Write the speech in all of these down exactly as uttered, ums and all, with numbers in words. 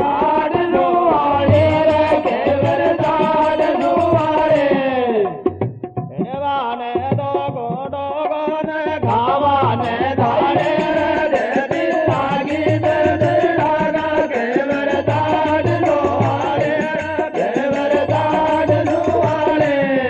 काट जुआरे रे केवर दाड़ जुआरे देवाने दो गोडो गोने खावाने धारे रे देवी लागी दे दे लागा केवर दाड़ जुआरे केवर दाड़ जुआरे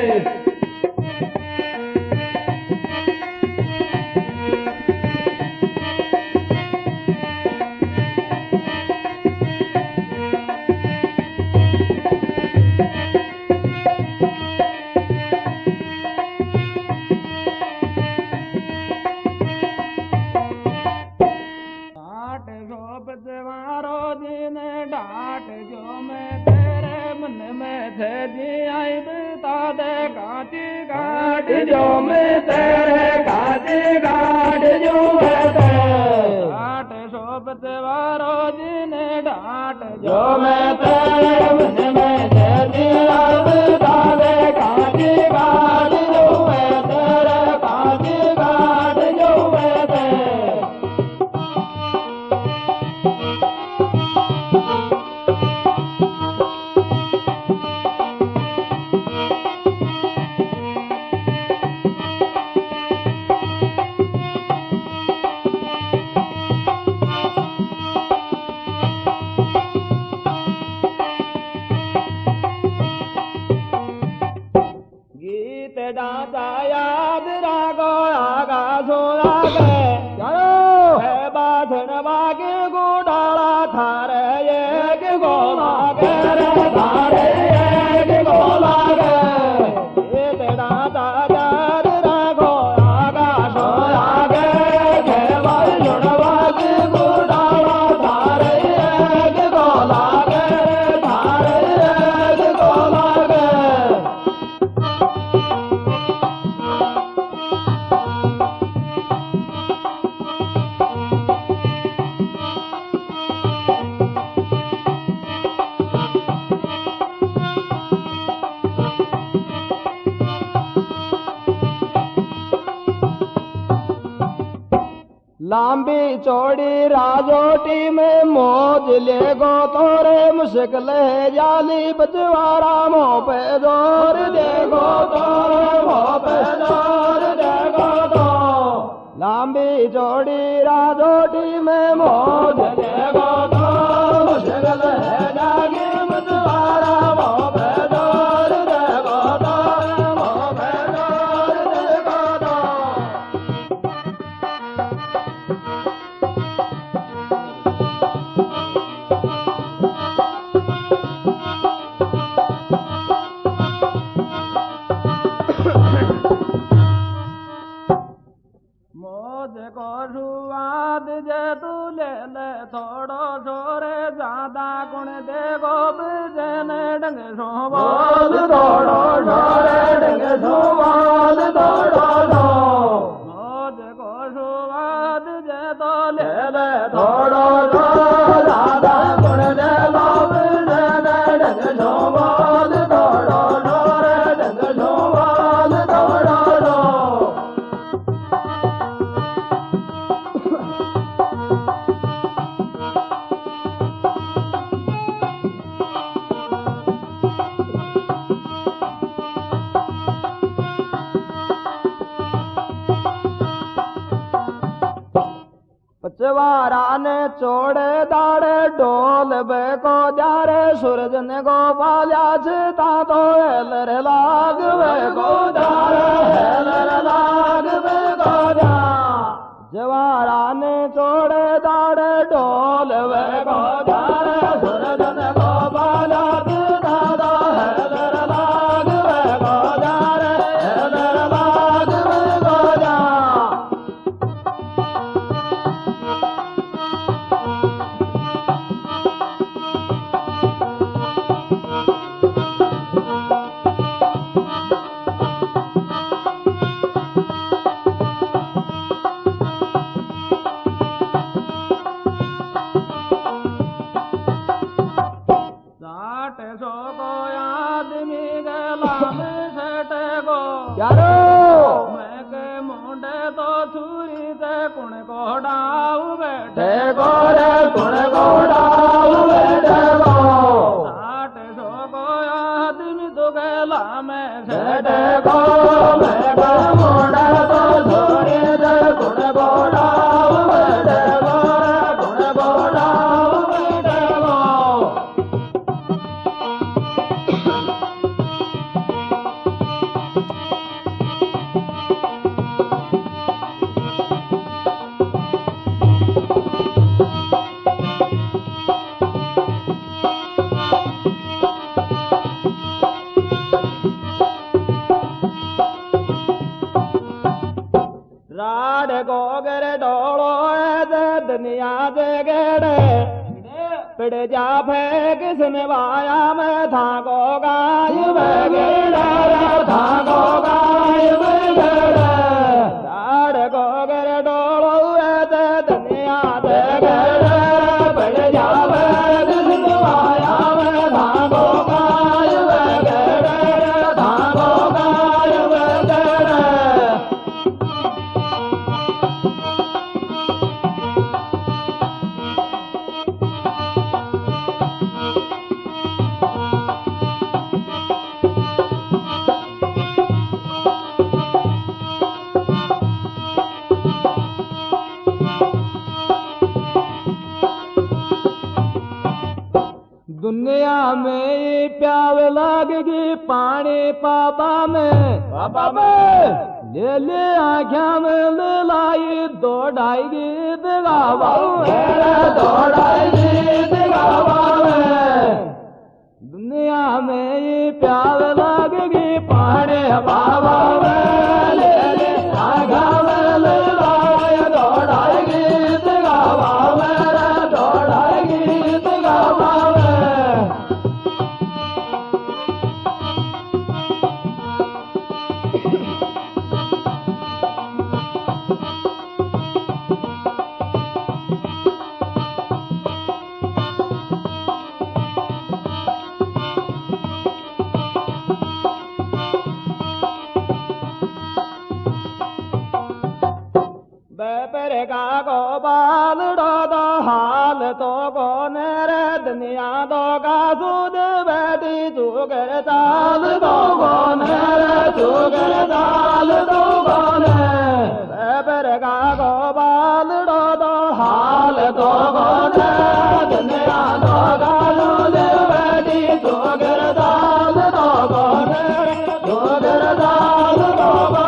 डाट जो मैं तेरे मन में थे जी आई बता दे काटी काट जो मैं तेरे काटी काट जो मैं डाट सोबत वारो जी ने डाट जो मैं तेरे मन में थे जी आई बता दे काटी काट जो मैं तेरे काटी काट जो मैं डांसा याद रागो आगा सोया गे चलो है बाधन बागे गोडाला थारे एक गोला गे रे थारे एक गोला गे ये डांसा याद रागो आगा सोया गे है बाधन बागे गोडाला थारे एक गोला गे थारे एक गोला गे लांबी चौड़ी राजोटी में मौज ले गो तोरे मुश्किल है जाली बजवारा मोह पे जोर दे गो तोरे मोह पे जोर दे गो तो लांबी चौड़ी राजोटी में मौज ले गो तो मुश्किल है जाली बजवारा मोह पे जोर दे गो तो मोह पे जोर दे गो तो मौज को शुरुआत जे तू ले ले थोड़ो छोरे ज्यादा गुण दे गोब जने ढंग सो बोल थोड़ो छोरे ढंग सो बोल थोड़ो सो मौज को शुरुआत जे तो ले ले थोड़ो सो ज्यादा गुण दे गोब जने ढंग सो बोल थोड़ो छोरे ढंग सो बोल थोड़ो सो पचवारा ने चोड़े दाड़े डोल बेको जारे सूरज ने गो पाल्या छिता तो हेलर लाग बेको जारे हेलर लाग बेको जा जवारा ने चोड़े दाड़े डोल बेको जारे सूरज ने गो पाल्या छिता तो हेलर लाग बेको जारे हेलर लाग बेको जा कुण को डाऊ बैठे गोरे कुण को डाऊ बैठे दुनिया जगड़े पिड़ जा फेंक किसने वाया में था को गाय बगेड़ा था को गाय बगेड़ा साड़ को गर डोलो ऐसे दुनिया जगड़े पिड़ जा फेंक किसने वाया में था को गाय बगेड़ा था को गाय बगेड़ा दुनिया में प्याव लगेगी पानी पापा में पापा में ले ले आख्या में ले लाई दौड़ाएगी दिगावा दौड़ाएगी दिगावा में दुनिया में प्याव लगेगी पानी पापा में ले ले आख्या में ले लाई दौड़ाएगी दिगावा में दौड़ाएगी दिगावा का को बाल डो दो हाल तो को नेरे दुनिया दो का सूद बैठी चुगर चाल दो को नेरे चुगर चाल दो को नेरे का को बाल डो दो हाल तो को नेरे दुनिया दो का सूद बैठी चुगर चाल दो को नेरे चुगर चाल दो को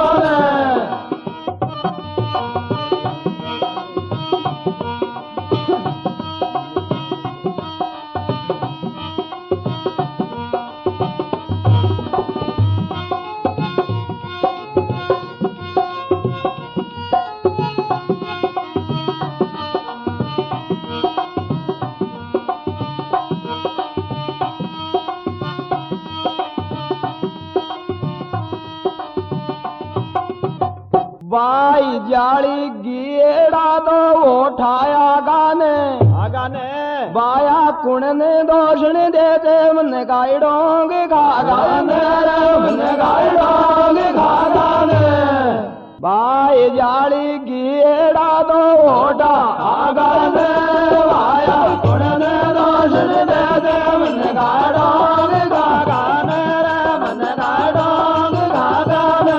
बाई जाली गिएड़ा तो उठाया गाने गाने बाया कुण ने दोषण देते मन गाई डोंग खा गाने मन गाई डोंग खा गाने बाई जाली गिएड़ा तो उठा गाने बाया कुण ने दोषण देते मन गाई डोंग खा गाने मन गाई डोंग खा गाने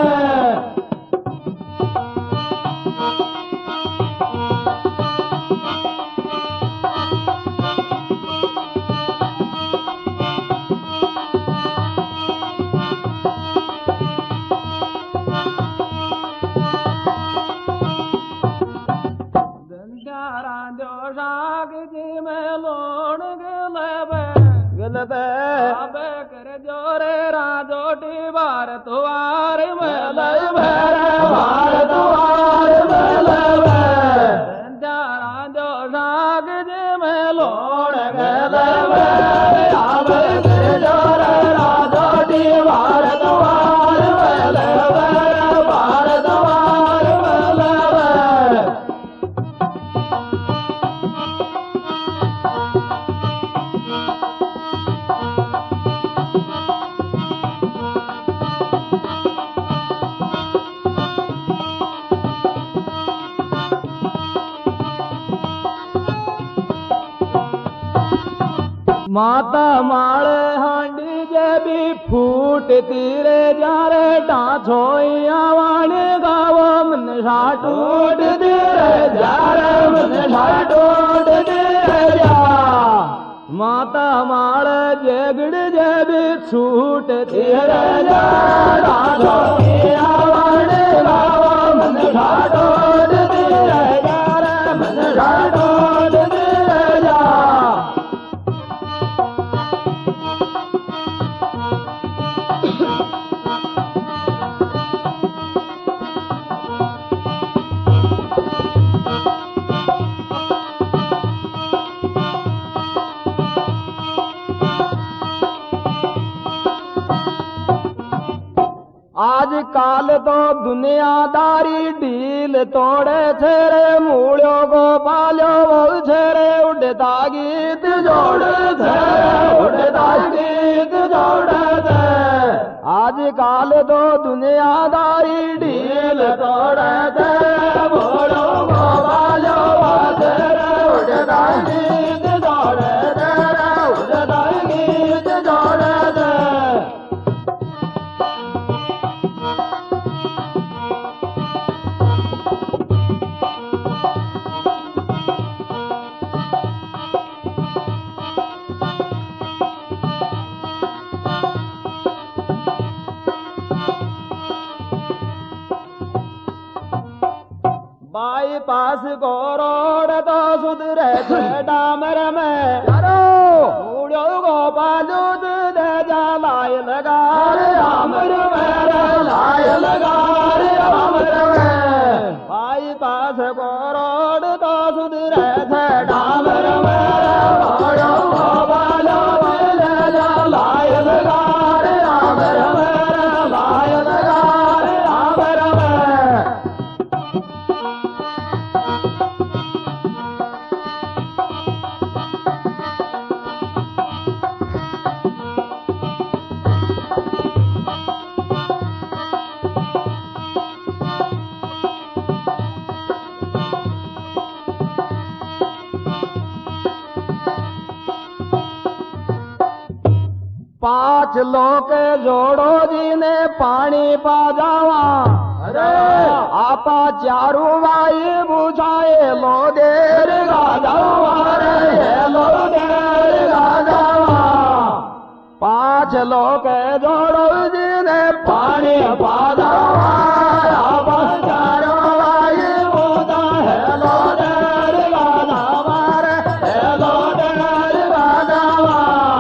कर जोरे राजोटी बार तुवार मेल भैर बार तुवार मेल राजो साग जी में लोण गल कर जोरे राजोटी बार तुवार मेल बार तुवार मेल माता माले हांडी जे भी फूट तीरे जारे डांछोइया वाणे गावो मन साटूट तीरे जारे मन साटूट तीरे जा माता माले जेगड़ जे भी छूट तीरे जारे डांछोइया वाणे गावो मन साटूट तीरे जारे मन साटूट तीरे जा काल तो दुनियादारी ढील तोड़े छेरे मूल्यो को पालो वो छेरे उड़ता गीत जोड़े छेरे उड़ता गीत जोड़े छे आज काल तो दुनियादारी ढील तोड़े छे मूल्यो को पालो वो छेरे उड़ता गीत जोड़े छेरे उड़ता गीत जोड़े छे बाईपास को रोड तो सुधरे छे डामर में मूड़ो को बालूद दे जा लाय लगा डामर में लाय लगा डामर में बाईपास को रोड तो सुधरे छे डामर में मूड़ो को बालूद दे जा लाय लगा डामर में लाय लगा डामर में पांच लोग जोड़ो जी ने पानी पा जावा अरे आपा चारू भाई बुझाए लो देर गा जावा रे लो देर गा जावा पांच लोग जोड़ो जी ने पानी पा जावा आपा चारू भाई बुझाए लो देर गा जावा रे लो देर गा जावा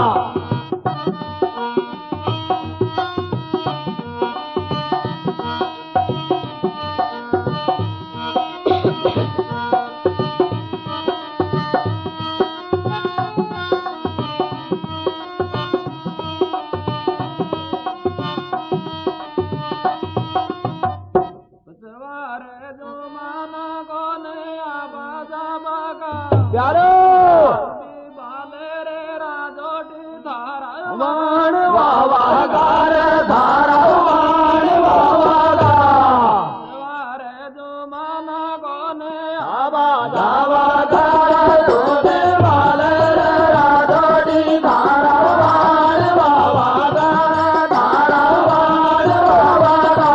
प्यारो बाले रे राजोटी धारा वाण वावा गार धारा वाण वावा गार जो माना कोने आबा जावा धारा जोते बाले रे राजोटी धारा वाण वावा गार धारा वाण वावा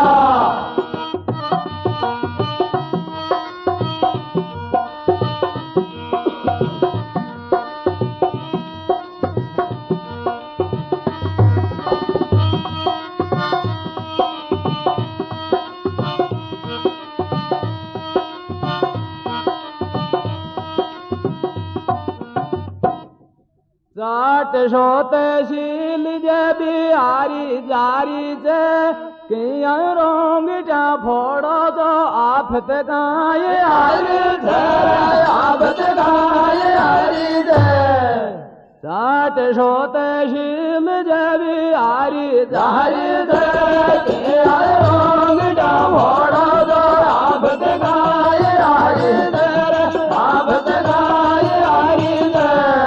साठ सोते शील जे बिहारी जारी से किया रोंग जा फोड़ो तो आफत गाये हरी से आफत गाये हरी से साठ सोते शील जे बिहारी जारी से किया रोंग जा फोड़ो तो आफत गाये हरी से आफत गाये हरी से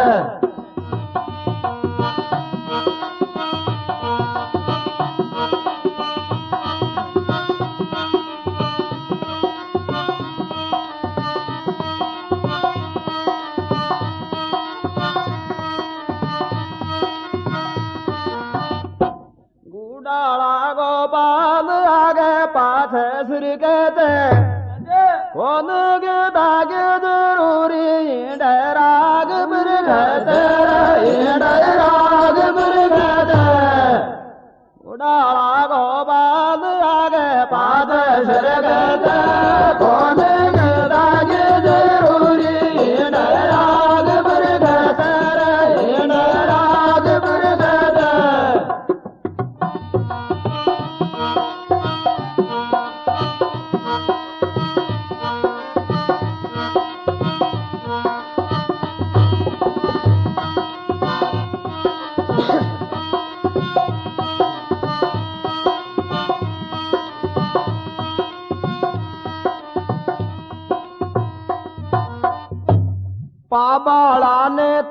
गुडाला गोपाल आगे पाछे सिर कहते कौन के दागे जरूरी डराग बिर कहते डराग बिर कहते गुडाला गोपाल आगे पाछे सिर कहते कौन के दागे जरूरी डराग बिर कहते डराग बिर कहते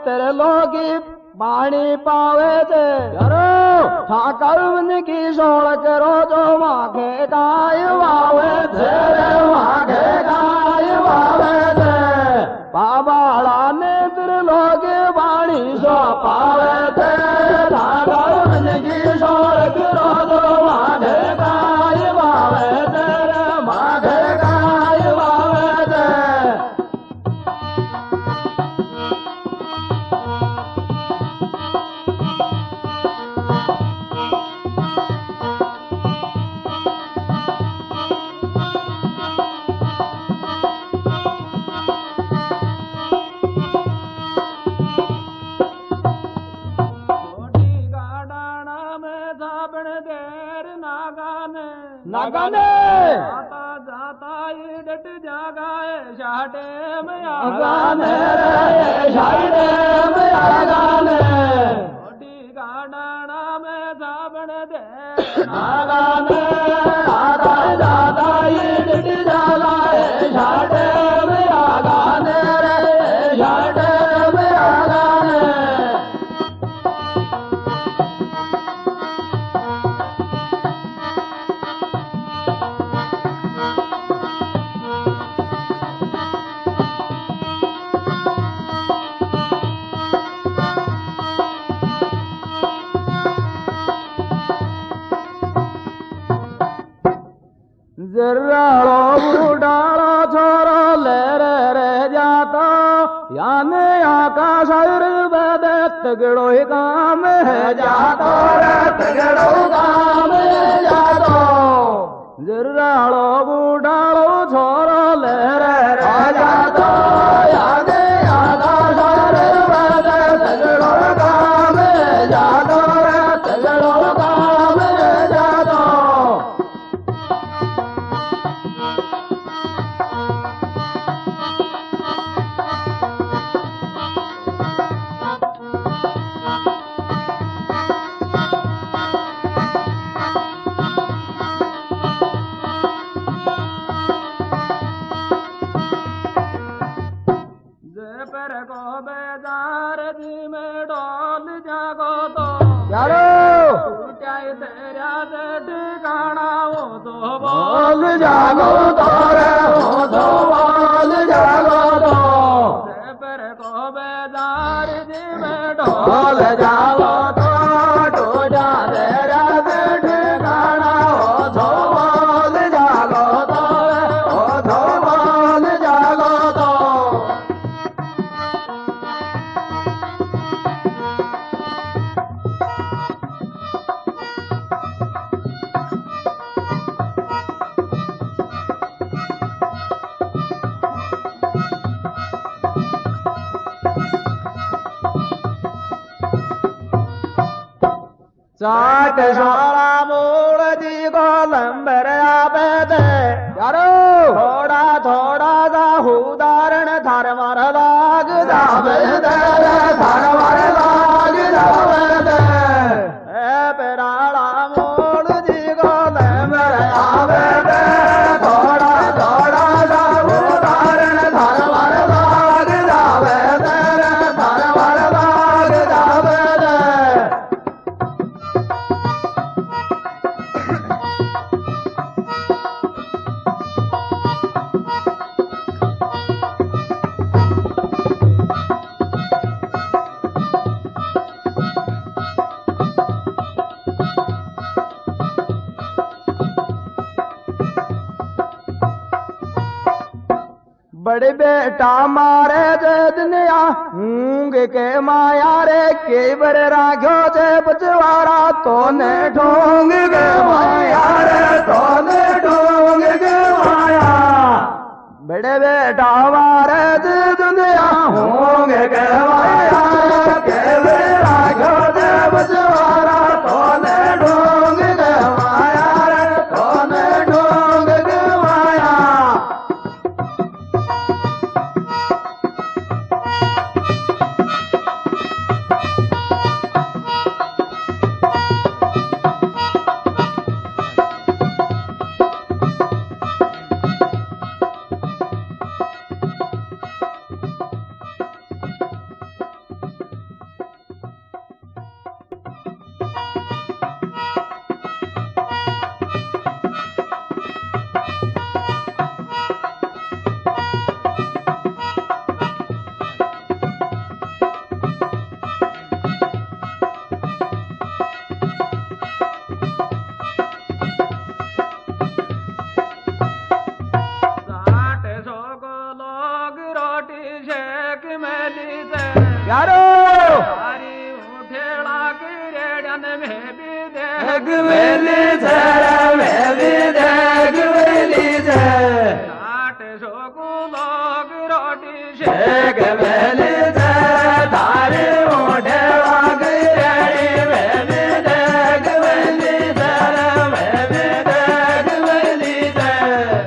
तेरे लोगी पानी पावे थे ठाकर की सोल करो जो माखे गाय वावे थे माखे गाय वावे थे बाबाड़ा ने तेरे लोगे पानी सो पावे थे ठाकर की सोल करो जो माखे गाय वावे थे माखे गाय वावे थे नागाने आता जाता ये डट जागाए शाटे में आगाने रे शाटे में आगाने छोटी गाडाना में साबण दे नागाने आता जाता ये डट जागाए शाटे में आगाने रे शाटे में आगाने जर्राड़ो बूढ़ाड़ो छोरो ले रे रे जातो याने आकाश आयुर्वेद तगड़ो ही काम है जातो रे तगड़ो काम है जातो जर्राड़ो बूढ़ाड़ो छोरो ले रे रे जातो याने आकाश आयुर्वेद तगड़ो काम है जातो रे तगड़ो काम है जातो पर को बेजार जी में डोल जागो तो यारो टूटाई तेरा ठिकाना वो तो बोल जागो तो रे वो तो बोल जागो तो पर को बेजार जी में डोल जागो तो टूटा तेरा ठिकाना वो तो बोल जागो तो वो तो बोल जागो तो चाट सारा मूल जी को लंबर आपे दे यारो थोड़ा थोड़ा सा उदाहरण थार मार लाग जावे दे थार मार लाग जावे दे ए पेराड़ा मूल जी को लंबर आपे दे थोड़ा थोड़ा सा उदाहरण थार मार लाग जावे दे थार मार लाग जावे दे बड़े बेटा मारे जे दुनिया ऊंग के माया रे के बर राख्यो जे बचवारा तो ने ढोंग के माया रे तो ने ढोंग के माया बड़े बेटा मारे जे दुनिया ऊंग के माया के बर राख्यो जे बचवारा तो ने ढोंग के माया रे तो ने ढोंग के माया गवेली जर में भी दे गवेली जर नाट सो को लोग रोटी से गवेली जर धारे ओढ़े वाग रेड़ी में भी दे गवेली जर में भी दे गवेली जर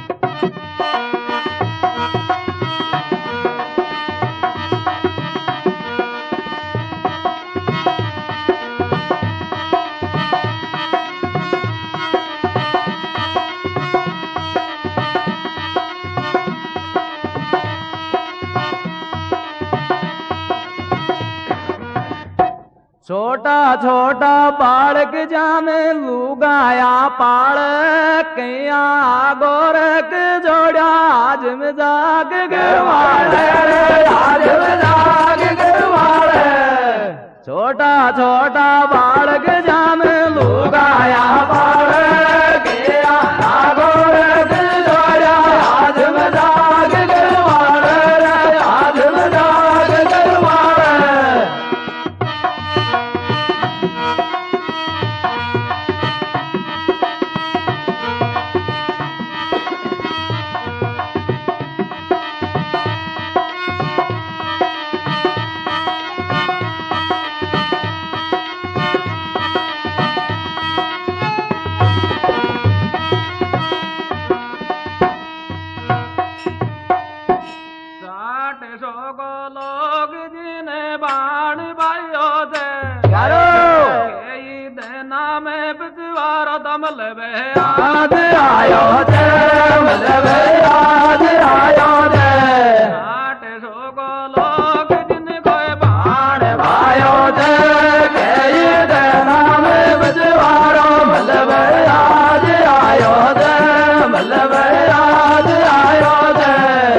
छोटा छोटा बालक जामे लुगाया पाल कैया गोरख जोड़ा आज में जाग गरवाल आज में जाग गरवाल छोटा छोटा बालक जामे लुगाया पाल कैया गोरख जोड़ा आज में जाग गरवाल आज में जाग गरवाल आज आयो दे मतलब आज आयो दे आठ सौ को लोग जिनको बाण भायो दे कई दे नाम बजवारो मतलब आज आयो दे मतलब आज आयो दे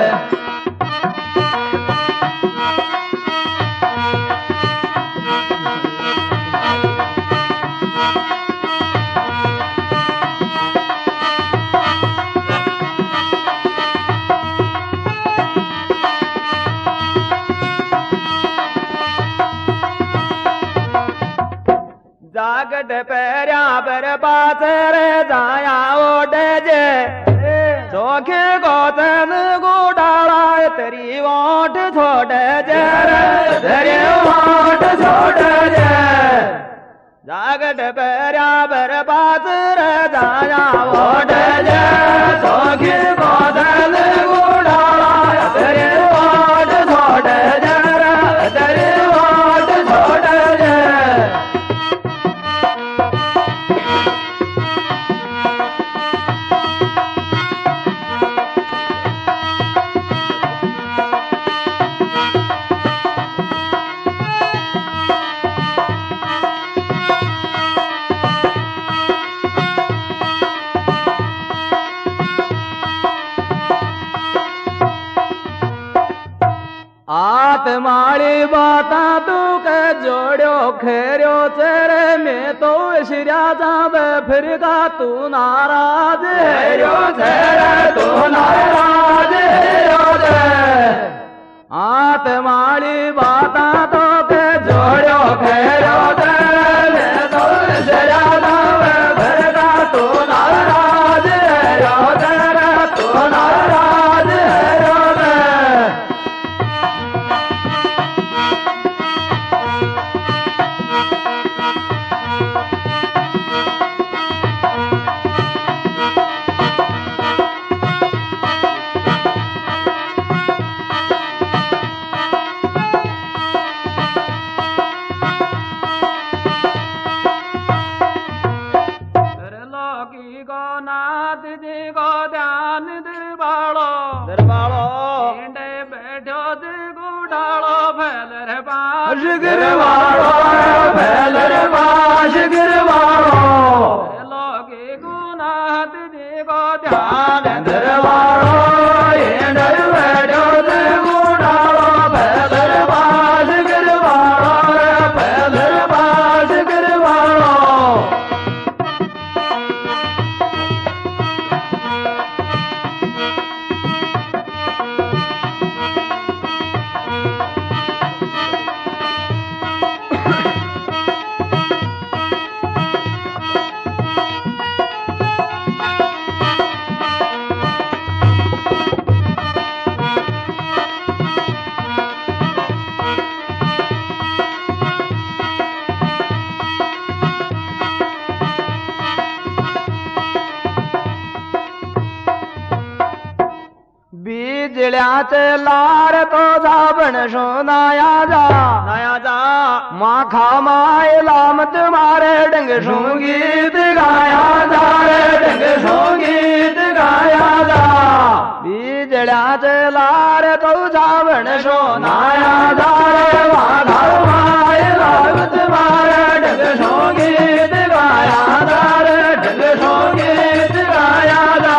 जागट पैरा पर पाथर जाया ओड जे चोखे गोतन गुडाला तेरी ओट छोड़ जे तेरी ओट छोड़ जे जागट पैरा पर पाथर जाया ओड जे चोखे गोतन गुडाला तेरी ओट छोड़ जे तेरी ओट छोड़ जे आत्माड़ी बाता तू के जोड़ो खेरो तेरे में तो श्रिया जावे फिर का तू नाराज हेरो तेरे तू नाराज हेरो दे आत्माड़ी बाता तो के जोड़ो खेरो तेरे में तो श्रिया जावे फिर का तू नाराज हेरो तेरे तू नाराज हेरो दे गिरवाड़ो फैलर बाश गिरवाड़ो लोगे गुनात जी को ध्यान दरवाड़ो ये डर बैठो दे गुनाड़ो फैलर बाश गिरवाड़ो फैलर बाश गिरवाड़ो चलार तो जाबन सो नाया जा नाया जा माखा माए लामत मारे डंग सो गीत गाया जा रे डंग सो गीत गाया जा बीजड़ा चलार तो जाबन सो नाया जा रे माखा माए लामत मारे डंग सो गीत गाया जा रे डंग सो गीत गाया जा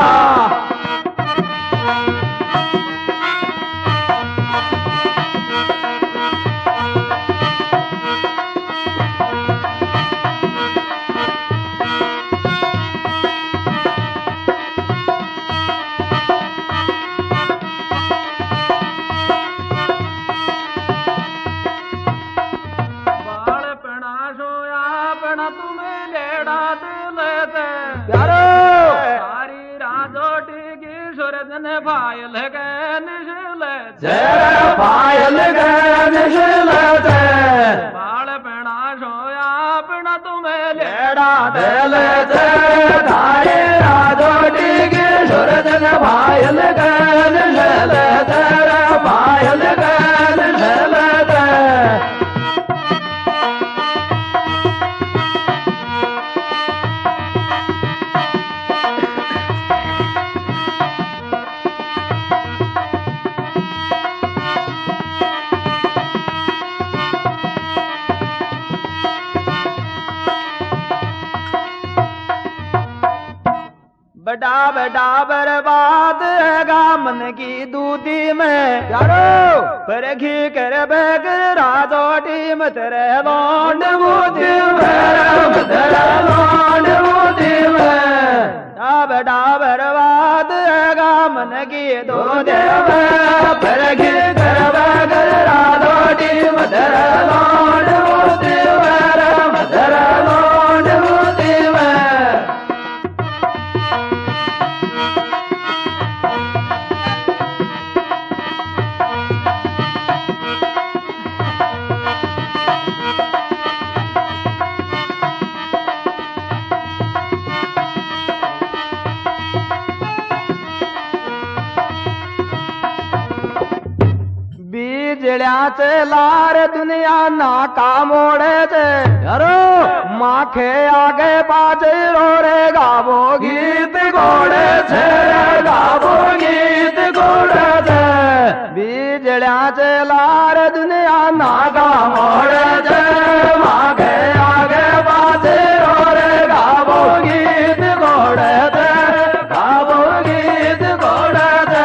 पायल गए निशले जय पायल गए निशले बाल पेड़ा सोया पेड़ा तुम्हें लेड़ा दिल धारे राजोटी की सुरजन पायल गए निशले पायल गए निशले बड़ा बड़ा बर्बाद हैगा मन की दूधी में यारो पर घी कर बैगर राजोटी मत रे लौंड बूदी में तेरा लौंड बूदी में बड़ा बर्बाद हैगा मन की दूधी में पर घी कर बैगर राजोटी मत रे लौंड बूदी में तेरा लौंड बूदी में लार दुनिया ना का मोड़े थे यारो माखे आगे पाचे रो रे गावो गीत घोड़े छे गावो गीत घोड़े छे बीजड़ा चे लार दुनिया ना का मोड़े थे माखे आगे पाचे रो रे गावो गीत घोड़े थे गावो गीत घोड़े थे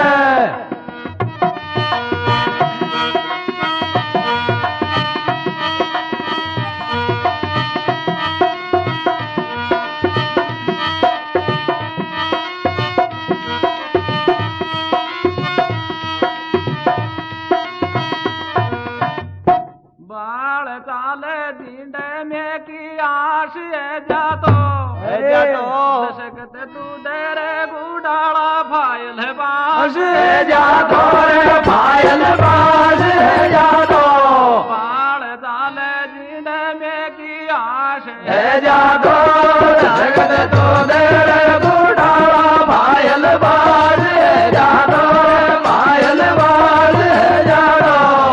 जा तो रे पायल बाज है जा तो पाल जाले जीने में की आश है जा तो जगत तो देरे बूढ़ाड़ा पायल बाज है जा तो पायल बाज है जा तो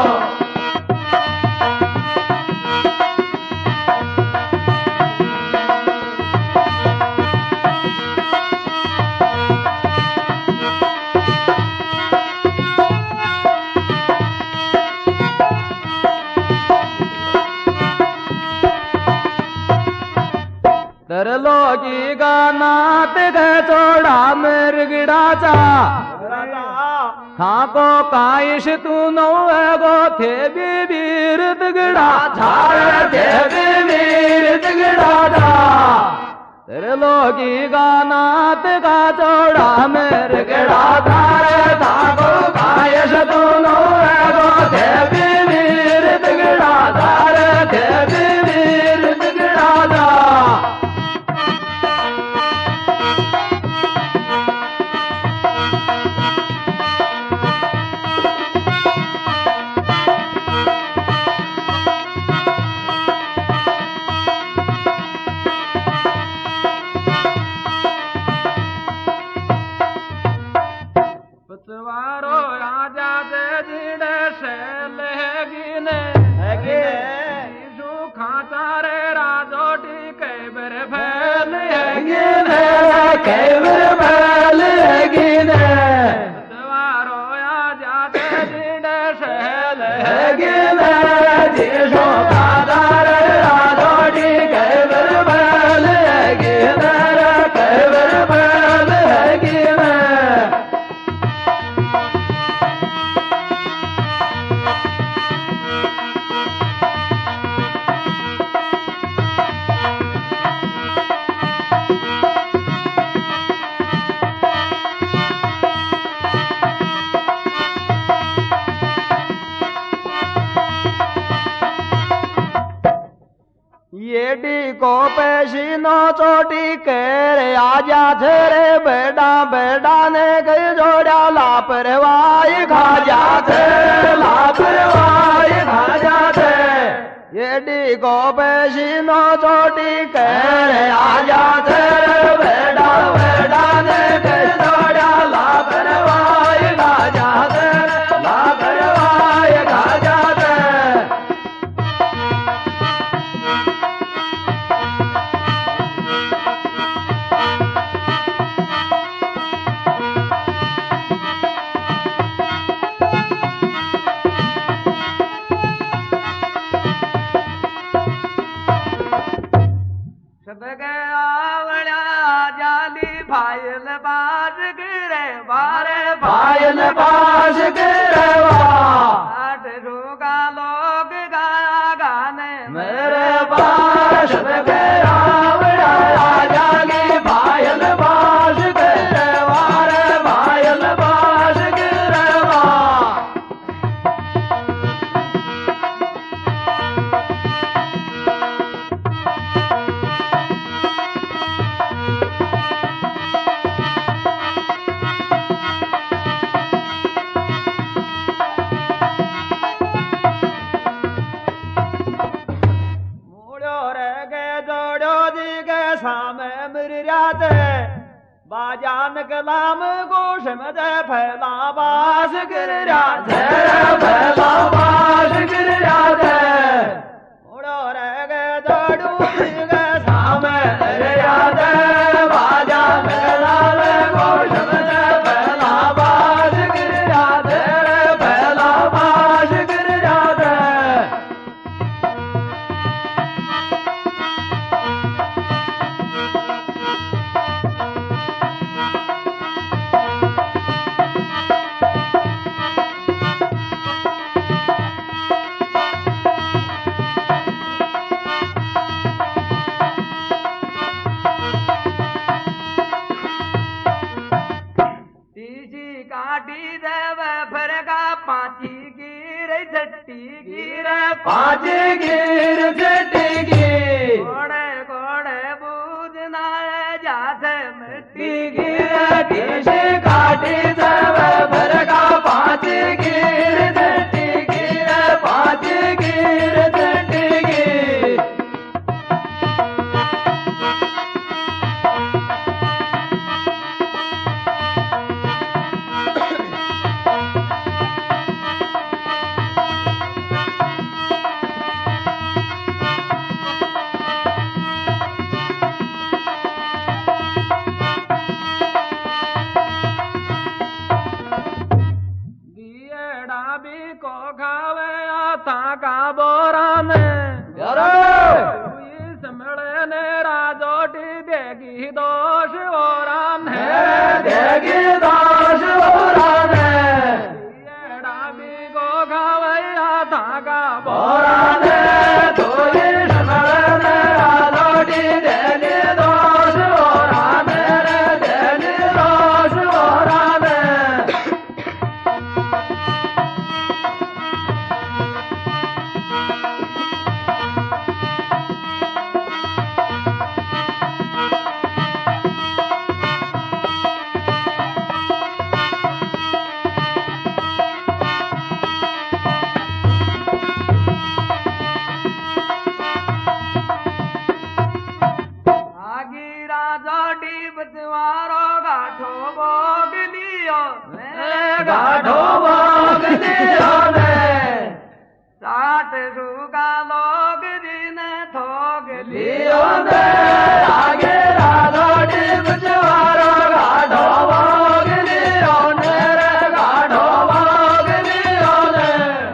लोगी गानात गए चोड़ा मृगड़ाचा हाँ को काइश तू नो गो थे भी वीर तगड़ा झाड़ थे भी वीर तगड़ा था तेरे लोगी गानात का चोड़ा मृगड़ा धारे था को काइश तू नो गो थे भी वीर तगड़ा धारे थे भी वीर तगड़ा था पतवारो सारे राजोटी कई बर फैल हैगी ने कई बर फैल हैगी ने सवारो या जाते जिड़े शहल हैगी ने जिसो कादार राजोटी कई बर फैल हैगी ने कई बर फैल हैगी ने येडी को पेशीनो चोटी कर आजा थे रे बेड़ा बेड़ा ने कई जोड़ा लापरवाही खा जाते लापरवाही खा जाते येडी को पेशीनो चोटी कर आजा थे रे बेड़ा बेड़ा ने कई जोड़ा लापरवाही खा जाते लापरवाही खा जाते फायल बाज गिरे बारे फायल बाज गिरे आठ रुका लोग गाया गाने मेरे पास गया जागी फायल बाज गिरे बारे फायल बाज गिरे बाजान कलाम गोश में फैला बास गिर राधे फैला बास गिर राधे मुड़ो रह गए जोड़ू गए सामे राधे बाजान कलाम गोश में फैला बास गिर राधे फैला बास गिर राधे पाँच गिर झटी गिर घोड़े घोड़े बूझना जाते मिट्टी गिर किसी काटी सब भर का पाँच गिर झटी गिर पाँच गिर झटी गिर देगी दोष और देगी दोष और डाबी को खवैया धागा बोराने तो लोटी देगी दोष और देगी दोष और गाढ़ो भोग दियो ने साठ सुगा लोग दिन थो लियो ने आगे राधोटी बिचवारो गाढ़ो भोग लियो ने रे गाढ़ो भोग लियो ने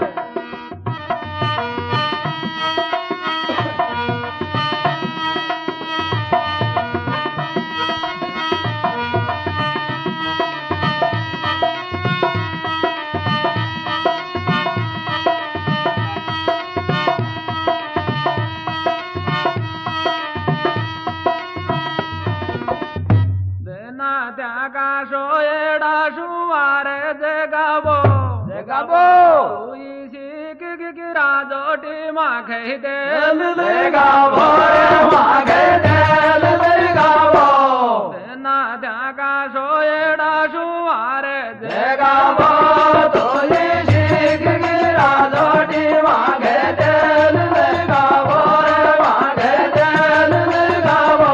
देना त्यागा सोएड़ा सुवारे जगाबो जगाबो हुई सीख गिरा जोटी माखे दे लगावो रे मागे तेल लगावो देना त्यागा सोएड़ा सुवारे जगावो तो ये शीख गिरा जोटी मागे तेल लगावो रे मागे तेल लगावो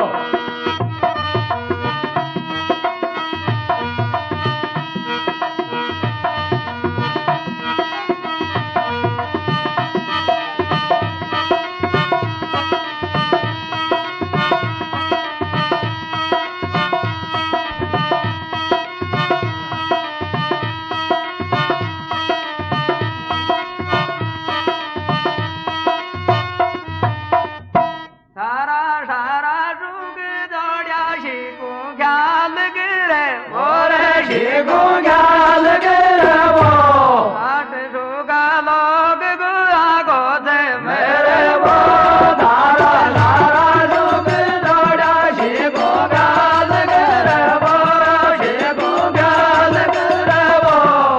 सारा सारा रुग जोड़िया शिकू ख्याल गिरे मोरे शीखू ख्याल गिरवो आठ सुगा लोग गुआ को थे मेरे वो धारा धारा दुख जोड़ा शीखू ख्याल गिरवो शीखू ख्याल गिरवो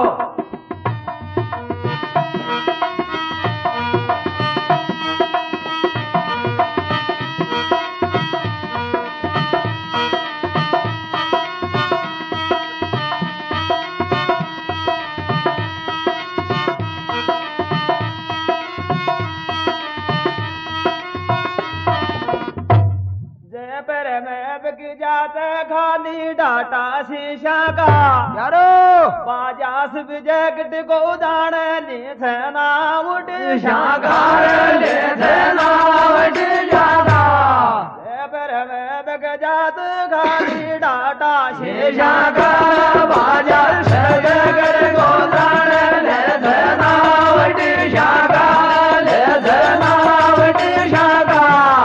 जय पर मैं बिक जाते खाली डाटा शीशा का यारो बाजास विजय किट को दाने नी थे ना उठ शाकार ले थे नावट जादा जय पर मैं बिक जाते खाली डाटा शीशा शाकार बाजार सगर गोदान ले थे नावट शाकार ले थे नावट शाकार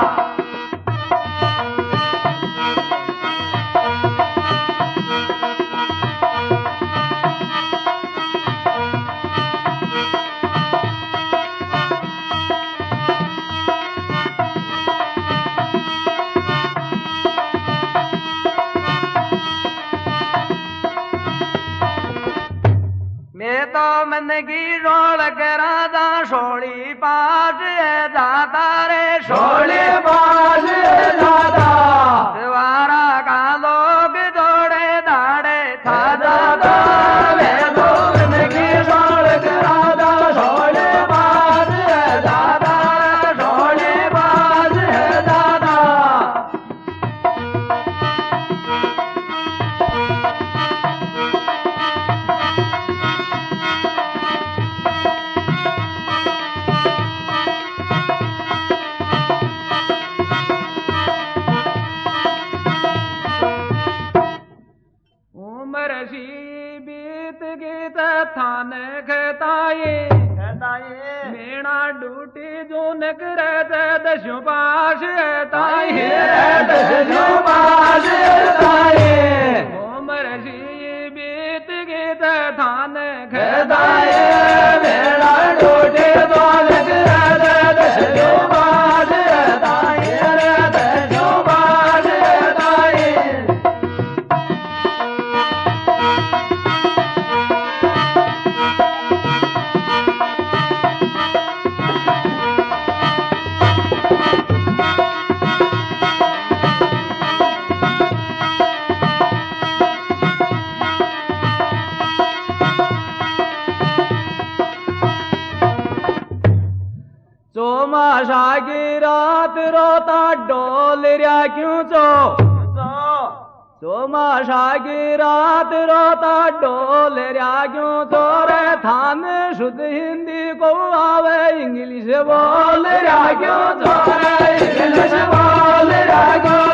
मैं तो मन की रोल करा था सोड़ी पास है जाता रे सोले बाज दादा द्वारा का लोग जोड़े दाड़े था दादा मैं तो जिंदगी सोल करादा सोले बाज दादा सोले बाज दादा उम्र सी बीत गीत थाने खेताई मीणा डूटी जो नकरे ते दस्यु पास है ताई उम्र सी बीत गीत थाने खेताई मेरा टूटे तो लग रहा दस जो बाज ताई रे दस जो बाज ताई चौमासा की रात रोता डोल रिया क्यों चो सोमाशा की रात रोता डोल रहा क्यों चोरे थाने शुद्ध हिंदी को आवे इंग्लिश बोल रहा क्यों चोरे इंग्लिश बोल रहा क्यों